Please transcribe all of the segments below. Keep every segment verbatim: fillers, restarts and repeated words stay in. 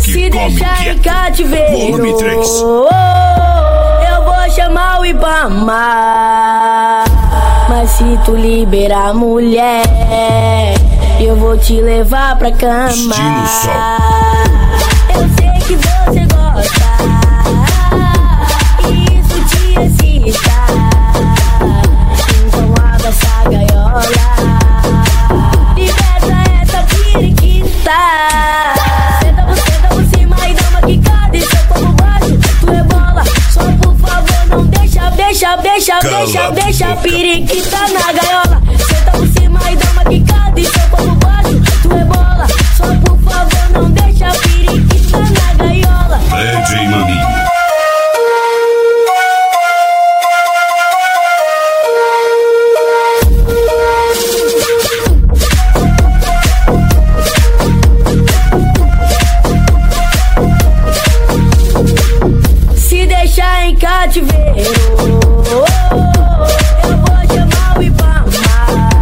Se deixar em cativeiro, volume três. Eu vou chamar o Ibama. Mas se tu liberar a mulher, eu vou te levar pra cama. Estilo Sol. Eu sei que você gosta, e isso te excita. Então abre essa gaiola, liberta essa periquita. Senta por, senta por cima e dá uma quicada. E seu corpo baixo, tu rebola. Só por favor não deixa, deixa, deixa, Cala deixa, a deixa a boca. periquita na gaiola. Senta por cima e dá uma quicada. E seu corpo baixo, tu rebola. Só por favor não deixa a periquita na gaiola. D J Maminho. Se deixar em cativeiro, eu vou chamar o Ibama.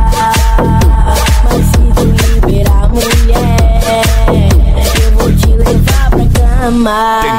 Mas se tu liberar a mulher, eu vou te levar pra cama.